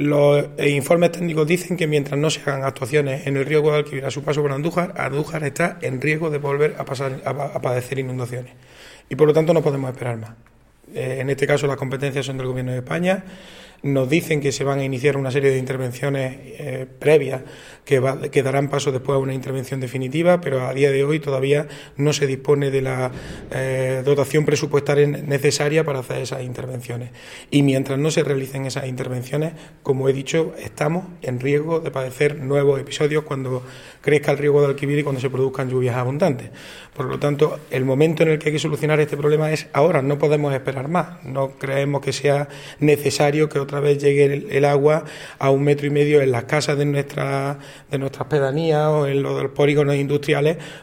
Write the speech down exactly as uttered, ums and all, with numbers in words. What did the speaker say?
Los informes técnicos dicen que mientras no se hagan actuaciones en el río Guadalquivir a su paso por Andújar, Andújar está en riesgo de volver a pasar a, a padecer inundaciones. Y por lo tanto no podemos esperar más. Eh, en este caso las competencias son del Gobierno de España. Nos dicen que se van a iniciar una serie de intervenciones eh, previas que, va, que darán paso después a una intervención definitiva, pero a día de hoy todavía no se dispone de la eh, dotación presupuestaria necesaria para hacer esas intervenciones. Y mientras no se realicen esas intervenciones, como he dicho, estamos en riesgo de padecer nuevos episodios cuando crezca el río Guadalquivir y cuando se produzcan lluvias abundantes. Por lo tanto, el momento en el que hay que solucionar este problema es ahora, no podemos esperar más. No creemos que sea necesario que otra vez llegue el, el agua a un metro y medio en las casas de, nuestra, de nuestras pedanías o en los, los polígonos industriales,